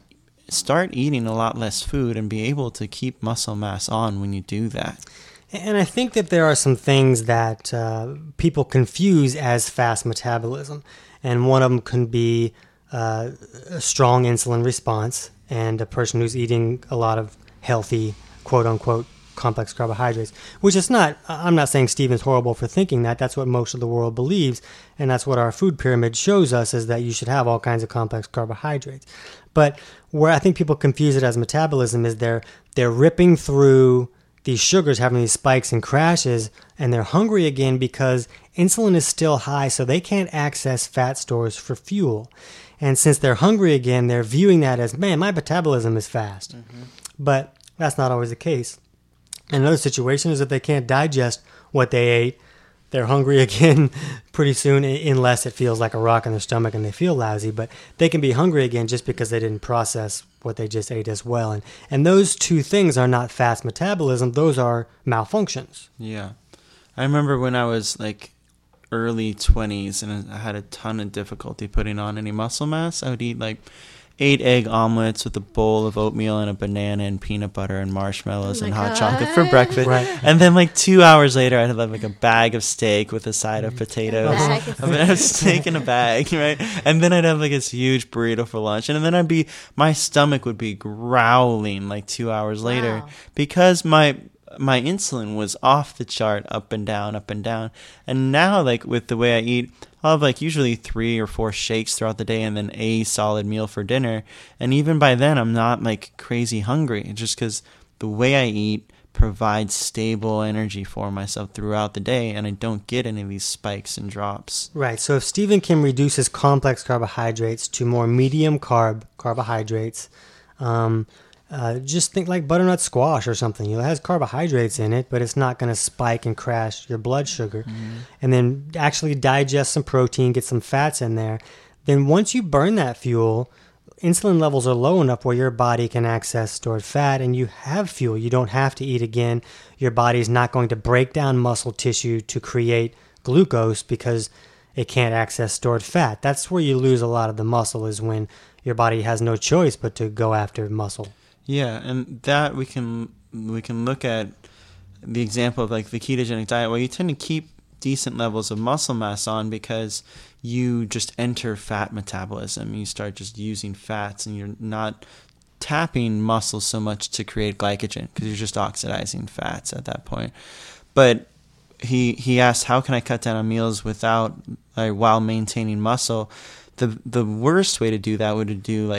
start eating a lot less food and be able to keep muscle mass on when you do that. And I think that there are some things that uh, people confuse as fast metabolism. And one of them can be uh, a strong insulin response, and a person who's eating a lot of healthy, quote-unquote, complex carbohydrates, which is not, I'm not saying Stephen's horrible for thinking that. That's what most of the world believes, and that's what our food pyramid shows us, is that you should have all kinds of complex carbohydrates. But where I think people confuse it as metabolism is they're they're ripping through these sugars, having these spikes and crashes, and they're hungry again because insulin is still high, so they can't access fat stores for fuel. And since they're hungry again, they're viewing that as, man, my metabolism is fast. Mm-hmm. But that's not always the case. Another situation is if they can't digest what they ate, they're hungry again pretty soon, unless it feels like a rock in their stomach and they feel lousy. But they can be hungry again just because they didn't process what they just ate as well. And, and those two things are not fast metabolism. Those are malfunctions. Yeah. I remember when I was like early twenties and I had a ton of difficulty putting on any muscle mass. I would eat like eight egg omelets with a bowl of oatmeal and a banana and peanut butter and marshmallows oh and God. hot chocolate for breakfast. Right. And then like two hours later, I'd have like a bag of steak with a side of potatoes. Bag. I mean, I have steak in a bag, right? And then I'd have like this huge burrito for lunch. And then I'd be, my stomach would be growling like two hours later Wow. because my my insulin was off the chart, up and down, up and down. And now, like, with the way I eat, I'll have, like, usually three or four shakes throughout the day and then a solid meal for dinner. And even by then, I'm not, like, crazy hungry. It's just because the way I eat provides stable energy for myself throughout the day, and I don't get any of these spikes and drops. Right. So if Stephen can reduce his complex carbohydrates to more medium carb carbohydrates, um, Uh, just think like butternut squash or something. You know, it has carbohydrates in it, but it's not going to spike and crash your blood sugar. Mm-hmm. And then actually digest some protein, get some fats in there. Then once you burn that fuel, insulin levels are low enough where your body can access stored fat and you have fuel. You don't have to eat again. Your body's not going to break down muscle tissue to create glucose because it can't access stored fat. That's where you lose a lot of the muscle, is when your body has no choice but to go after muscle. Yeah, and that we can we can look at the example of like the ketogenic diet, where you tend to keep decent levels of muscle mass on because you just enter fat metabolism. You start just using fats, and you're not tapping muscle so much to create glycogen because you're just oxidizing fats at that point. But he he asked, how can I cut down on meals without like, while maintaining muscle? The the worst way to do that would to do like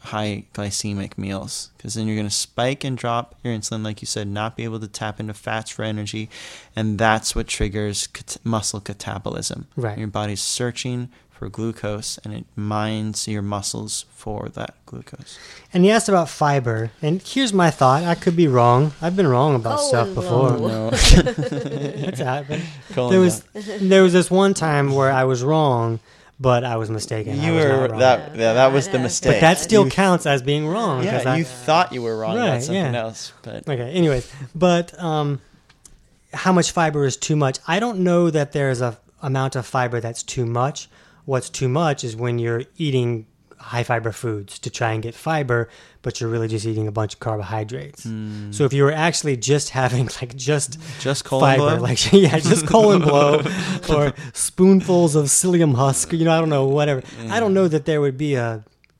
high glycemic meals, because then you're going to spike and drop your insulin, like you said, not be able to tap into fats for energy, and that's what triggers cat- muscle catabolism. Right. Your body's searching for glucose, and it mines your muscles for that glucose. And you asked about fiber, and here's my thought. I could be wrong. I've been wrong about Colon stuff before. blow. No. That's happened. Colon There was there was this one time where I was wrong, but I was mistaken. I You was were not wrong. that. Yeah, that was the mistake. But that still You- counts as being wrong. 'cause Yeah, I, you thought you were wrong Right, about something yeah. else, but Okay, anyways, but um, how much fiber is too much? I don't know that there's a amount of fiber that's too much. What's too much is when you're eating high fiber foods to try and get fiber, but you're really just eating a bunch of carbohydrates. Mm. So if you were actually just having like just just colon fiber, blow? like yeah, just colon blow or spoonfuls of psyllium husk, you know, I don't know, whatever. I don't know that there would be a.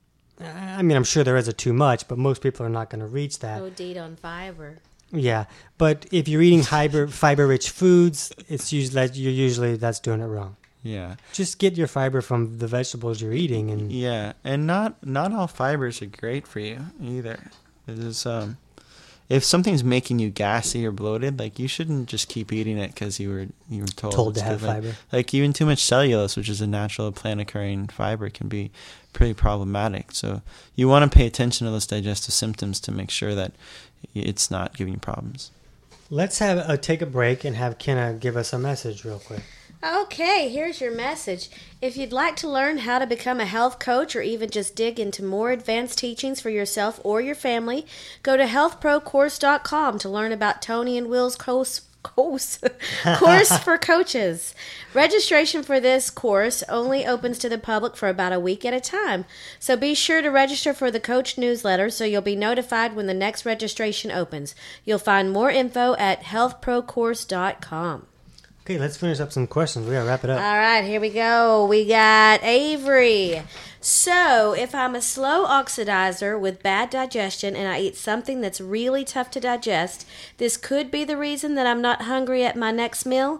I mean, I'm sure there is a too much, but most people are not going to reach that. O D'd on fiber. Yeah, but if you're eating fiber fiber-rich foods, it's usually you're usually that's doing it wrong. Yeah. Just get your fiber from the vegetables you're eating, and Yeah, and not not all fibers are great for you either. There's um, if something's making you gassy or bloated, like you shouldn't just keep eating it because you were you were told, told to it's have good. Like- fiber. Like even too much cellulose, which is a natural plant occurring fiber, can be pretty problematic. So you want to pay attention to those digestive symptoms to make sure that it's not giving you problems. Let's have a take a break and have Kenna give us a message real quick. Okay, here's your message. If you'd like to learn how to become a health coach or even just dig into more advanced teachings for yourself or your family, go to health pro course dot com to learn about Tony and Will's course, course, course for coaches. Registration for this course only opens to the public for about a week at a time. So be sure to register for the coach newsletter so you'll be notified when the next registration opens. You'll find more info at health pro course dot com. Okay, let's finish up some questions. We gotta wrap it up. All right, here we go. We got Avery. So, if I'm a slow oxidizer with bad digestion and I eat something that's really tough to digest, this could be the reason that I'm not hungry at my next meal.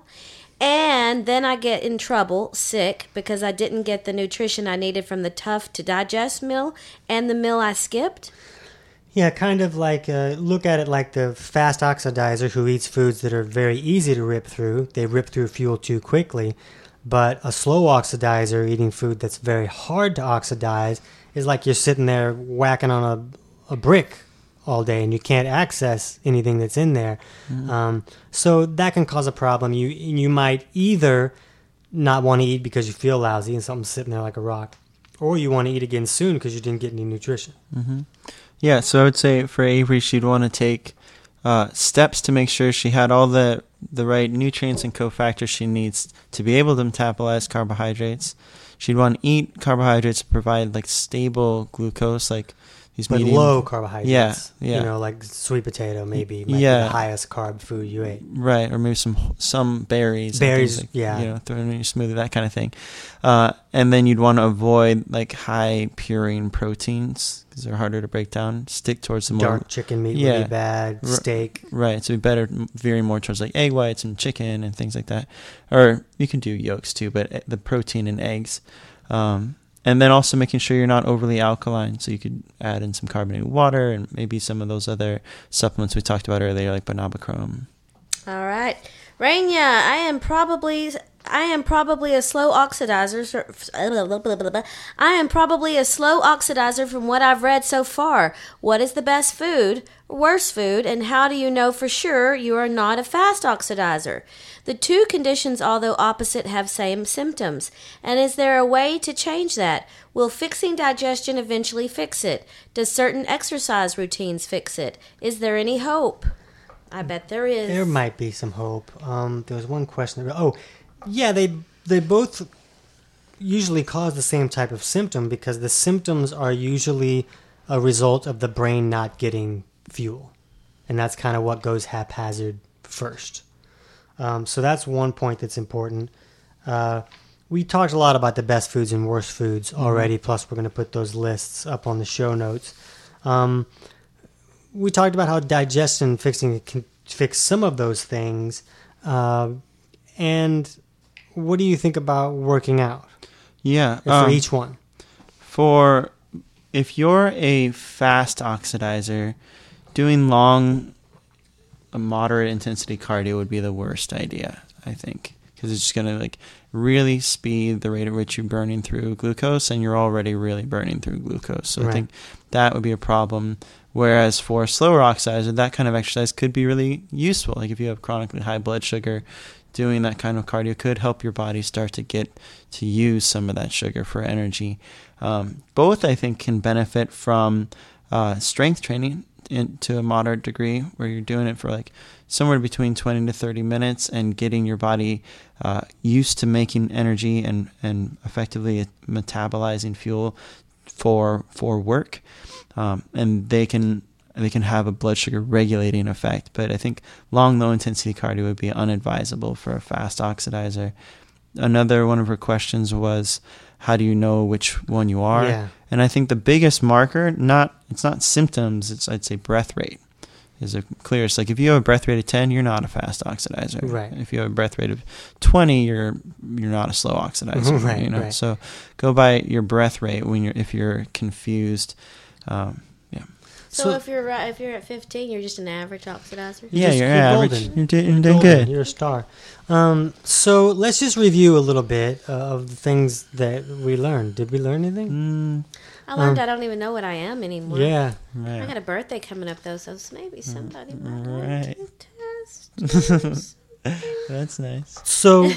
And then I get in trouble, sick, because I didn't get the nutrition I needed from the tough to digest meal and the meal I skipped. Yeah, kind of like uh, look at it like the fast oxidizer who eats foods that are very easy to rip through. They rip through fuel too quickly. But a slow oxidizer eating food that's very hard to oxidize is like you're sitting there whacking on a, a brick all day and you can't access anything that's in there. Mm-hmm. Um, so that can cause a problem. You you might either not want to eat because you feel lousy and something's sitting there like a rock, or you want to eat again soon because you didn't get any nutrition. Mm-hmm. Yeah, so I would say for Avery, she'd want to take uh, steps to make sure she had all the, the right nutrients and cofactors she needs to be able to metabolize carbohydrates. She'd want to eat carbohydrates to provide like stable glucose, like these But medium, low carbohydrates. Yeah, yeah. You know, like sweet potato maybe might Yeah. be the highest carb food you ate. right? Or maybe some some berries, and Berries, things like, yeah. you know, throw in your smoothie, that kind of thing. Uh, and then you'd want to avoid like high purine proteins because they're harder to break down. Stick towards the more Dark chicken meat Yeah. would be bad. R- Steak. Right, so it'd be better veering more towards like egg whites and chicken and things like that. Or you can do yolks too, but the protein in eggs. Um, and then also making sure you're not overly alkaline. So you could add in some carbonated water and maybe some of those other supplements we talked about earlier, like Bonabichrome. All right. Rainya, I am probably I am probably a slow oxidizer. I am probably a slow oxidizer from what I've read so far. What is the best food, worst food, and how do you know for sure you are not a fast oxidizer? The two conditions, although opposite, have same symptoms. And is there a way to change that? Will fixing digestion eventually fix it? Does certain exercise routines fix it? Is there any hope? I bet there is. There might be some hope. Um, there was one question. That, oh, yeah, they they both usually cause the same type of symptom because the symptoms are usually a result of the brain not getting fuel. And that's kind of what goes haphazard first. Um, so that's one point that's important. Uh, we talked a lot about the best foods and worst foods already, mm-hmm. plus we're going to put those lists up on the show notes. Um, we talked about how digestion fixing can fix some of those things. Uh, and what do you think about working out? Yeah. For um, each one. For if you're a fast oxidizer, doing long, a moderate intensity cardio would be the worst idea, I think, because it's just going to like really speed the rate at which you're burning through glucose, and you're already really burning through glucose. So right. I think that would be a problem. Whereas for a slower oxidizer, that kind of exercise could be really useful. Like if you have chronically high blood sugar, doing that kind of cardio could help your body start to get to use some of that sugar for energy. Um, both, I think, can benefit from uh, strength training in, to a moderate degree, where you're doing it for like somewhere between twenty to thirty minutes and getting your body uh, used to making energy and, and effectively metabolizing fuel for for work. Um, and they can they can have a blood sugar regulating effect. But I think long, low intensity cardio would be unadvisable for a fast oxidizer. Another one of her questions was, how do you know which one you are? Yeah. And I think the biggest marker, not it's not symptoms, it's I'd say breath rate is the clearest. Like if you have a breath rate of ten, you're not a fast oxidizer. Right. If you have a breath rate of twenty, you're you're not a slow oxidizer. Right, you know? right. So go by your breath rate when you're if you're confused. Um, yeah. So, So- if you're right, if you're at fifteen, you're just an average oxidizer. Yeah, just- you're, you're average. golden. You're, do, you're doing Golden. good. You're a star. Um, so let's just review a little bit uh, of the things that we learned. Did we learn anything? Mm, I learned Um, I don't even know what I am anymore. Yeah. right. I got a birthday coming up though, so maybe somebody might right. like to test. That's nice. So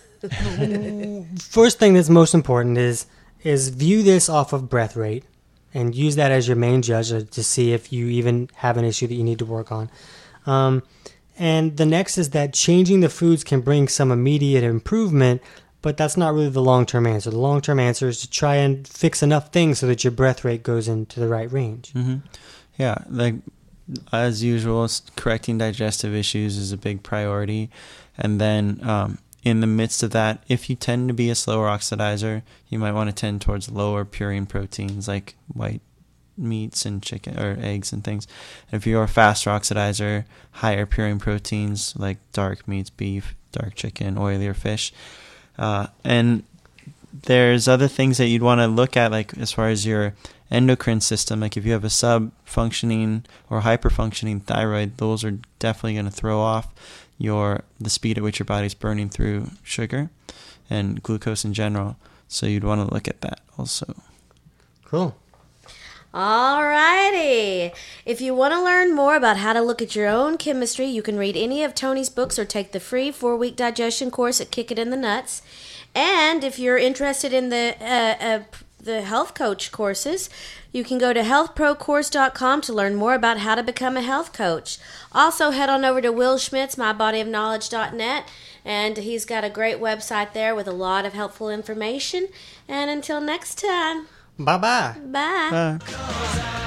first thing that's most important is is view this off of breath rate and use that as your main judge to see if you even have an issue that you need to work on. Um, and the next is that changing the foods can bring some immediate improvement, but that's not really the long-term answer. The long-term answer is to try and fix enough things so that your breath rate goes into the right range. hmm Yeah, like as usual, s- correcting digestive issues is a big priority. And then um, in the midst of that, if you tend to be a slower oxidizer, you might want to tend towards lower purine proteins like white meats and chicken or eggs and things. If you're a faster oxidizer, higher purine proteins like dark meats, beef, dark chicken, oilier fish. Uh, and there's other things that you'd want to look at, like as far as your endocrine system. Like if you have a sub-functioning or hyper-functioning thyroid, those are definitely going to throw off your the speed at which your body's burning through sugar and glucose in general. So you'd want to look at that also. Cool. Alrighty. If you want to learn more about how to look at your own chemistry, you can read any of Tony's books or take the free four-week digestion course at Kick It in the Nuts. And if you're interested in the uh, uh, the health coach courses, you can go to health pro course dot com to learn more about how to become a health coach. Also, head on over to Will Schmidt's my body of knowledge dot net, and he's got a great website there with a lot of helpful information. And until next time, Bye-bye. bye. Bye.